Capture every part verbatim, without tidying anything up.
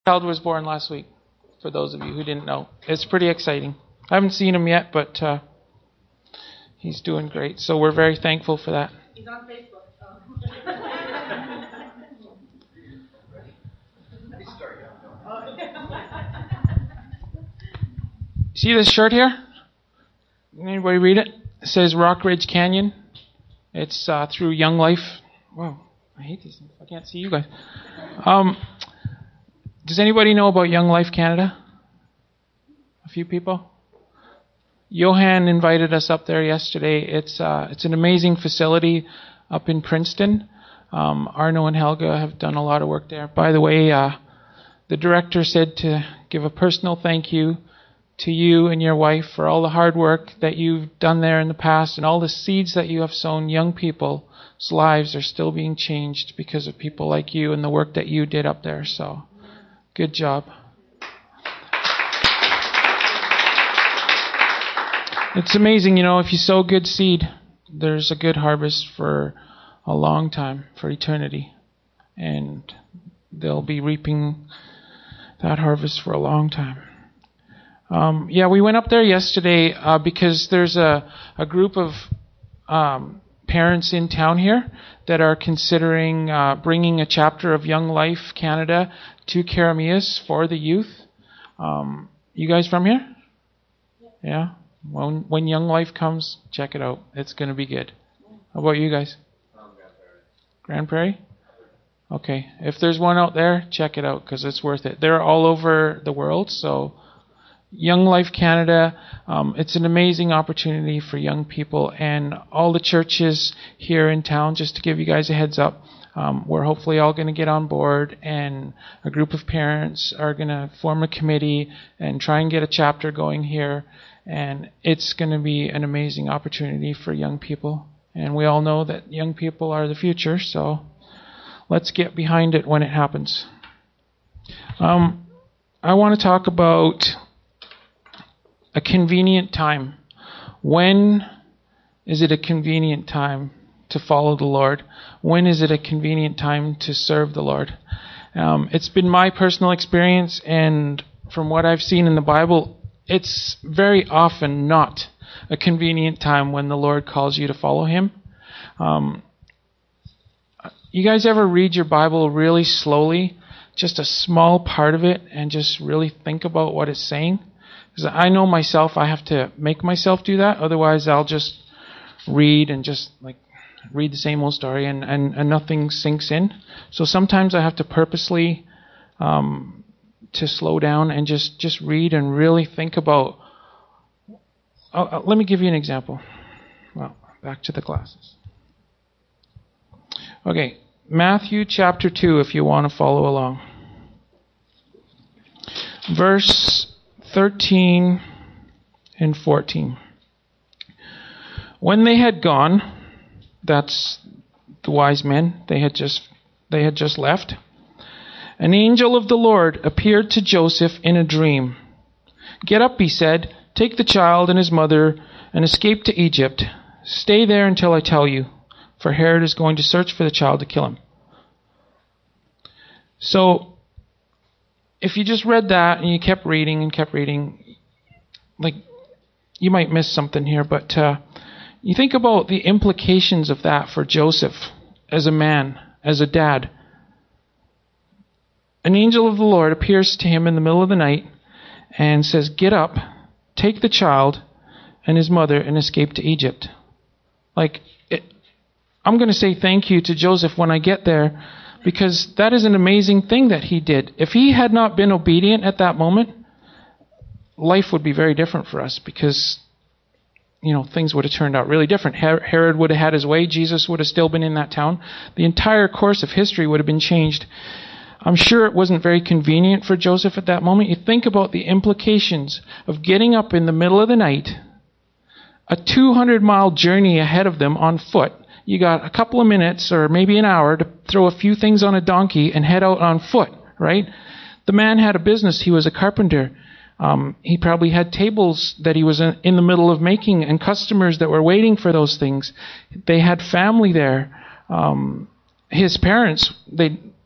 child was born last week, for those of you who didn't know. It's pretty exciting. I haven't seen him yet, but uh, he's doing great. So we're very thankful for that. He's on Facebook. Oh. See this shirt here? Anybody read it? It says Rock Ridge Canyon. It's uh, through Young Life. Whoa, I hate these things. I can't see you guys. Um, does anybody know about Young Life Canada? A few people? Johan invited us up there yesterday. It's uh, it's an amazing facility up in Princeton. Um, Arno and Helga have done a lot of work there. By the way, uh, the director said to give a personal thank you to you and your wife for all the hard work that you've done there in the past and all the seeds that you have sown. Young people's lives are still being changed because of people like you and the work that you did up there. So, good job. It's amazing, you know, if you sow good seed, there's a good harvest for a long time, for eternity. And they'll be reaping that harvest for a long time. Um, yeah, we went up there yesterday uh, because there's a, a group of um, parents in town here that are considering uh, bringing a chapter of Young Life Canada to Karameas for the youth. Um, you guys from here? Yeah? When, when Young Life comes, check it out. It's going to be good. How about you guys? Grand Prairie? Okay. If there's one out there, check it out because it's worth it. They're all over the world, so Young Life Canada, um, it's an amazing opportunity for young people, and all the churches here in town, just to give you guys a heads up, um, we're hopefully all going to get on board, and a group of parents are going to form a committee and try and get a chapter going here, and it's going to be an amazing opportunity for young people, and we all know that young people are the future, so let's get behind it when it happens. Um, I want to talk about a convenient time. When is it a convenient time to follow the Lord? When is it a convenient time to serve the Lord? Um, it's been my personal experience, and from what I've seen in the Bible, it's very often not a convenient time when the Lord calls you to follow Him. Um, you guys ever read your Bible really slowly, just a small part of it, and just really think about what it's saying? Because I know myself, I have to make myself do that. Otherwise, I'll just read and just like read the same old story and, and, and nothing sinks in. So sometimes I have to purposely um, to slow down and just, just read and really think about. Uh, let me give you an example. Well, back to the classes. Okay, Matthew chapter two, if you want to follow along. Verse thirteen and fourteen. When they had gone, that's the wise men, they had just they had just left, an angel of the Lord appeared to Joseph in a dream. "Get up," he said, "take the child and his mother and escape to Egypt. Stay there until I tell you, for Herod is going to search for the child to kill him." So if you just read that and you kept reading and kept reading, like, you might miss something here, but uh, you think about the implications of that for Joseph as a man, as a dad. An angel of the Lord appears to him in the middle of the night and says, "Get up, take the child and his mother and escape to Egypt." Like, it, I'm going to say thank you to Joseph when I get there, because that is an amazing thing that he did. If he had not been obedient at that moment, life would be very different for us, because, you know, things would have turned out really different. Herod would have had his way. Jesus would have still been in that town. The entire course of history would have been changed. I'm sure it wasn't very convenient for Joseph at that moment. You think about the implications of getting up in the middle of the night, a two hundred mile journey ahead of them on foot. You got a couple of minutes or maybe an hour to throw a few things on a donkey and head out on foot, right? The man had a business. He was a carpenter. Um, he probably had tables that he was in the middle of making and customers that were waiting for those things. They had family there. Um, his parents, they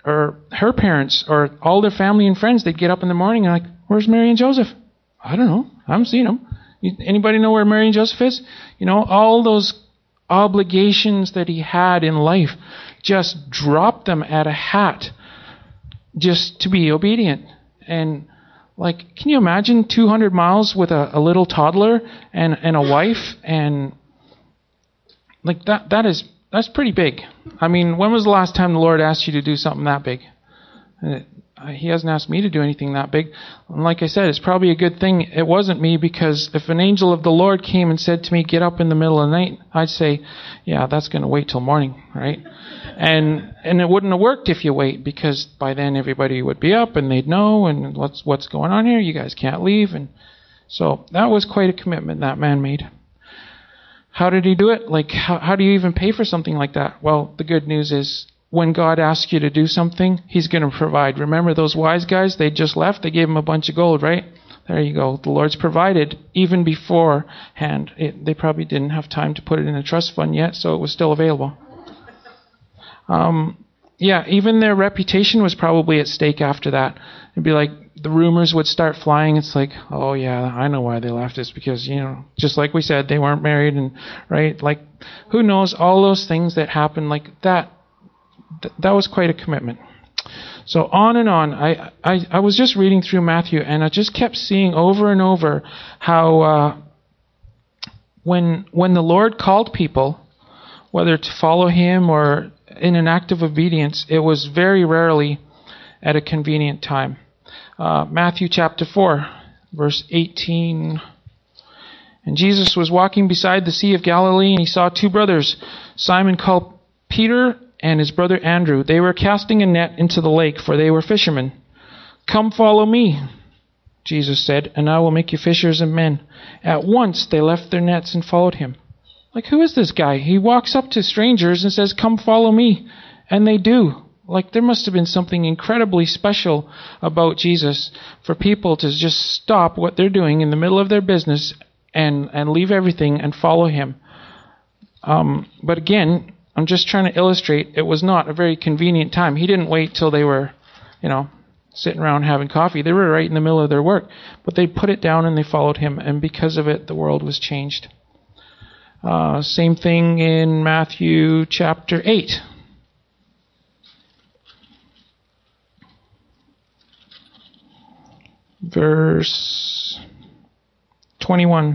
or her parents or all their family and friends, they'd get up in the morning and like, where's Mary and Joseph? I don't know. I haven't seen them. Anybody know where Mary and Joseph is? You know, all those obligations that he had in life, just dropped them at a hat just to be obedient. And like, can you imagine two hundred miles with a, a little toddler and, and a wife? And like that, that is, that's pretty big. I mean, when was the last time the Lord asked you to do something that big? And it, He hasn't asked me to do anything that big. And like I said, it's probably a good thing it wasn't me, because if an angel of the Lord came and said to me, get up in the middle of the night, I'd say, yeah, that's going to wait till morning, right? And and it wouldn't have worked if you wait, because by then everybody would be up and they'd know, and what's what's going on here? You guys can't leave. And so that was quite a commitment that man made. How did he do it? Like, how, how do you even pay for something like that? Well, the good news is, when God asks you to do something, He's going to provide. Remember those wise guys? They just left. They gave him a bunch of gold, right? There you go. The Lord's provided even beforehand. It, they probably didn't have time to put it in a trust fund yet, so it was still available. Um, yeah, even their reputation was probably at stake after that. It'd be like the rumors would start flying. It's like, oh yeah, I know why they left. It's because, you know, just like we said, they weren't married, and right? Like, who knows? All those things that happened, like that. Th- that was quite a commitment. So on and on. I, I, I was just reading through Matthew, and I just kept seeing over and over how uh, when when the Lord called people, whether to follow Him or in an act of obedience, it was very rarely at a convenient time. Uh, Matthew chapter four, verse eighteen. And Jesus was walking beside the Sea of Galilee, and He saw two brothers, Simon called Peter and his brother Andrew. They were casting a net into the lake, for they were fishermen. Come follow me, Jesus said, and I will make you fishers of men. At once they left their nets and followed Him. Like, who is this guy? He walks up to strangers and says, come follow me. And they do. Like, there must have been something incredibly special about Jesus for people to just stop what they're doing in the middle of their business and, and leave everything and follow Him. Um, but again, I'm just trying to illustrate it was not a very convenient time. He didn't wait till they were, you know, sitting around having coffee. They were right in the middle of their work. But they put it down and they followed Him, and because of it, the world was changed. Uh, same thing in Matthew chapter eight. Verse twenty-one.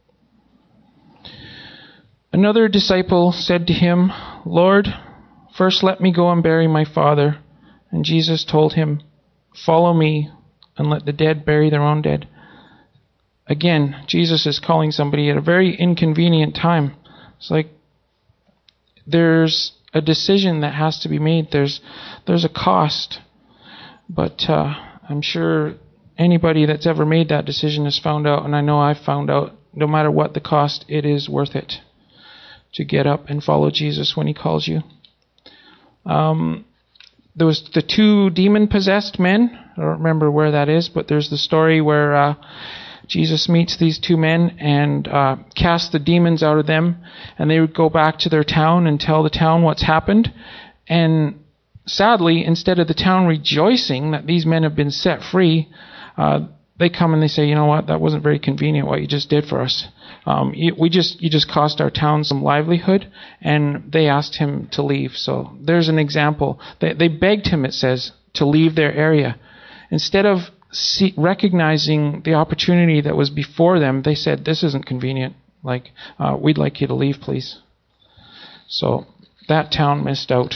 Another disciple said to Him, Lord, first let me go and bury my father. And Jesus told him, follow me and let the dead bury their own dead. Again, Jesus is calling somebody at a very inconvenient time. It's like there's a decision that has to be made. There's there's a cost. But uh, I'm sure anybody that's ever made that decision has found out, and I know I've found out, no matter what the cost, it is worth it to get up and follow Jesus when He calls you. Um, there was the two demon-possessed men. I don't remember where that is, but there's the story where uh, Jesus meets these two men and uh, casts the demons out of them, and they would go back to their town and tell the town what's happened. And sadly, instead of the town rejoicing that these men have been set free, uh, they come and they say, you know what, that wasn't very convenient what you just did for us. Um, you, we just you just cost our town some livelihood, and they asked him to leave. So there's an example. They, they begged him, it says, to leave their area. Instead of see, recognizing the opportunity that was before them, they said, this isn't convenient. Like, uh, we'd like you to leave, please. So that town missed out.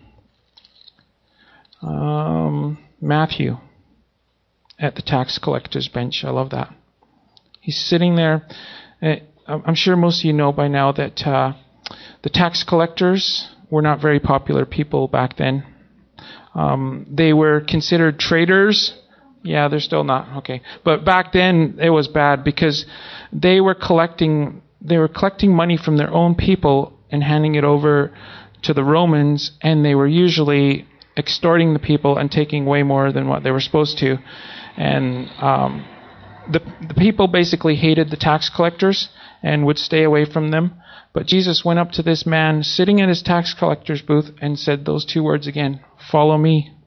Um, Matthew at the tax collector's bench. I love that. He's sitting there. I'm sure most of you know by now that uh, the tax collectors were not very popular people back then. Um, they were considered traitors. Yeah, they're still not. Okay. But back then it was bad because they were collecting they were collecting money from their own people and handing it over to the Romans, and they were usually extorting the people and taking way more than what they were supposed to. And um The, the people basically hated the tax collectors and would stay away from them. But Jesus went up to this man sitting at his tax collector's booth and said those two words again, follow me.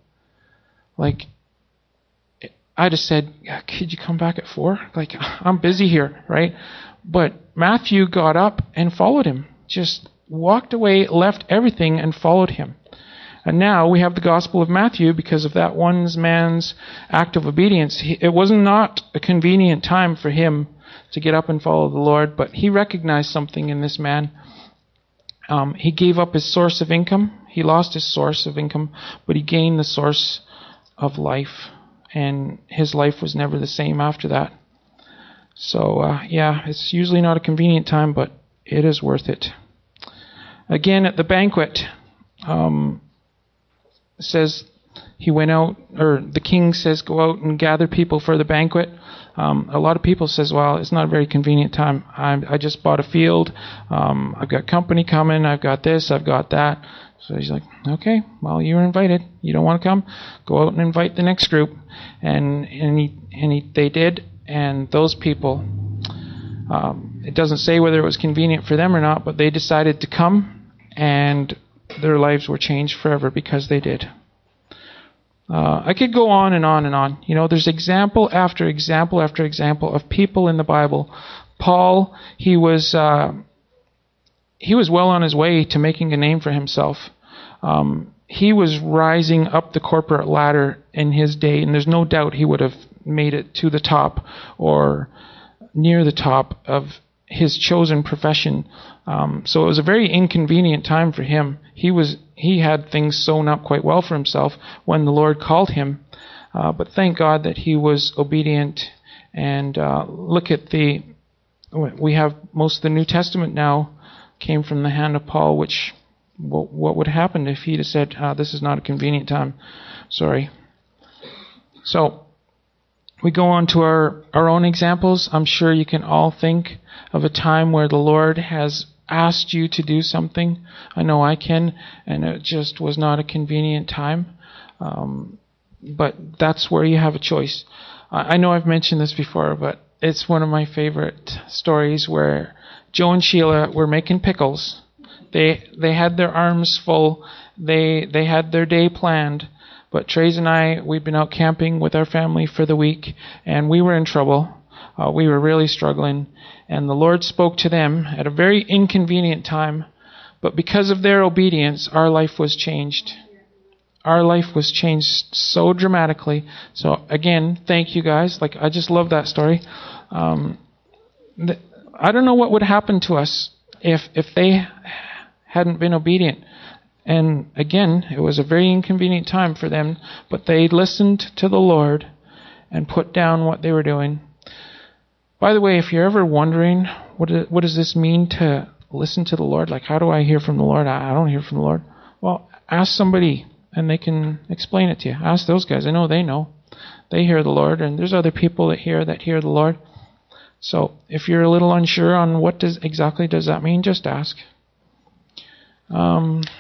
Like, I just said, yeah, could you come back at four? Like, I'm busy here, right? But Matthew got up and followed him. Just walked away, left everything, and followed him. And now we have the Gospel of Matthew because of that one man's act of obedience. He, it was not a convenient time for him to get up and follow the Lord, but he recognized something in this man. Um, he gave up his source of income. He lost his source of income, but he gained the source of life. And his life was never the same after that. So, uh, yeah, it's usually not a convenient time, but it is worth it. Again, at the banquet, um, it says he went out, or the king says, go out and gather people for the banquet. Um, a lot of people says, well, it's not a very convenient time. I, I just bought a field. Um, I've got company coming. I've got this. I've got that. So he's like, okay, well, you're invited. You don't want to come? Go out and invite the next group. And and he, and he, they did. And those people, um, it doesn't say whether it was convenient for them or not, but they decided to come, and their lives were changed forever because they did. Uh, I could go on and on and on. You know, there's example after example after example of people in the Bible. Paul, he was uh, he was well on his way to making a name for himself. Um, he was rising up the corporate ladder in his day, and there's no doubt he would have made it to the top or near the top of his chosen profession. Um, so it was a very inconvenient time for him. He was he had things sewn up quite well for himself when the Lord called him. Uh, but thank God that he was obedient. And uh, look at the we have most of the New Testament now came from the hand of Paul, which what, what would happen if he'd have said, uh, this is not a convenient time. Sorry. So we go on to our, our own examples. I'm sure you can all think of a time where the Lord has asked you to do something. I know I can, and it just was not a convenient time. Um, but that's where you have a choice. I, I know I've mentioned this before, but it's one of my favorite stories where Joe and Sheila were making pickles. They they had their arms full. They they had their day planned. But Trace and I, we'd been out camping with our family for the week, and we were in trouble. Uh, we were really struggling, and the Lord spoke to them at a very inconvenient time. But because of their obedience, our life was changed. Our life was changed so dramatically. So again, thank you guys. Like, I just love that story. Um, th- I don't know what would happen to us if if they hadn't been obedient. And again, it was a very inconvenient time for them, but they listened to the Lord and put down what they were doing. By the way, if you're ever wondering, what, is, what does this mean to listen to the Lord? Like, how do I hear from the Lord? I, I don't hear from the Lord. Well, ask somebody, and they can explain it to you. Ask those guys. I know they know. They hear the Lord, and there's other people that hear that hear the Lord. So if you're a little unsure on what does exactly does that mean, just ask. Um...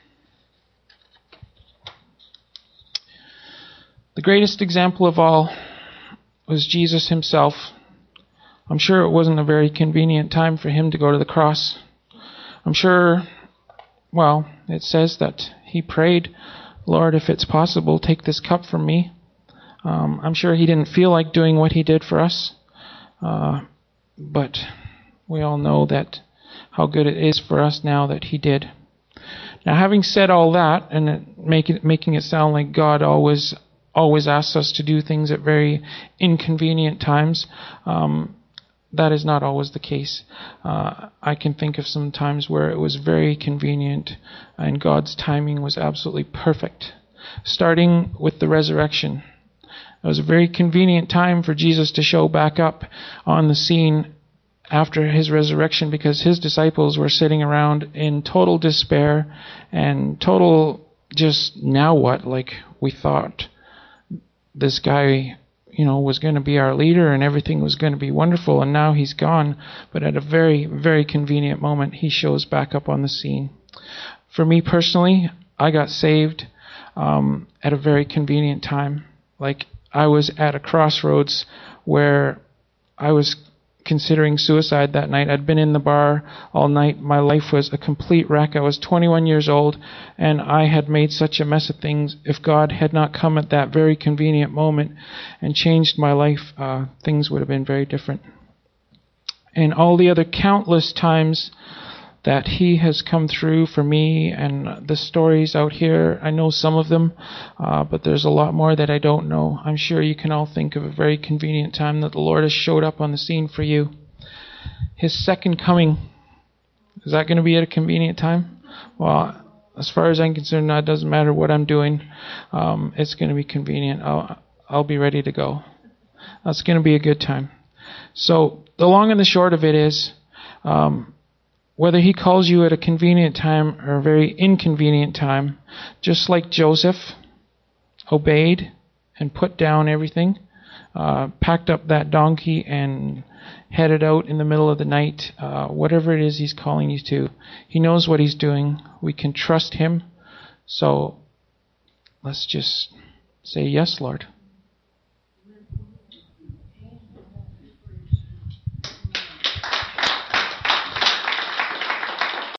The greatest example of all was Jesus himself. I'm sure it wasn't a very convenient time for him to go to the cross. I'm sure, well, it says that he prayed, Lord, if it's possible, take this cup from me. Um, I'm sure he didn't feel like doing what he did for us. Uh, but we all know that how good it is for us now that he did. Now, having said all that, and it, make it, making it sound like God always always asks us to do things at very inconvenient times, um, that is not always the case. Uh, I can think of some times where it was very convenient and God's timing was absolutely perfect. Starting with the resurrection. It was a very convenient time for Jesus to show back up on the scene after his resurrection because his disciples were sitting around in total despair and total just, now what? Like, we thought this guy, you know, was going to be our leader and everything was going to be wonderful, and now he's gone. But at a very, very convenient moment, he shows back up on the scene. For me personally, I got saved um, at a very convenient time. Like, I was at a crossroads where I was considering suicide that night. I'd been in the bar all night. My life was a complete wreck. I was twenty-one years old, and I had made such a mess of things. If God had not come at that very convenient moment and changed my life, uh, things would have been very different. And all the other countless times that He has come through for me, and the stories out here, I know some of them, uh, but there's a lot more that I don't know. I'm sure you can all think of a very convenient time that the Lord has showed up on the scene for you. His second coming, is that going to be at a convenient time? Well, as far as I'm concerned, it doesn't matter what I'm doing. Um, it's going to be convenient. I'll, I'll be ready to go. That's going to be a good time. So the long and the short of it is, um, whether He calls you at a convenient time or a very inconvenient time, just like Joseph obeyed and put down everything, uh, packed up that donkey and headed out in the middle of the night, uh, whatever it is He's calling you to, He knows what He's doing. We can trust Him. So let's just say, yes, Lord.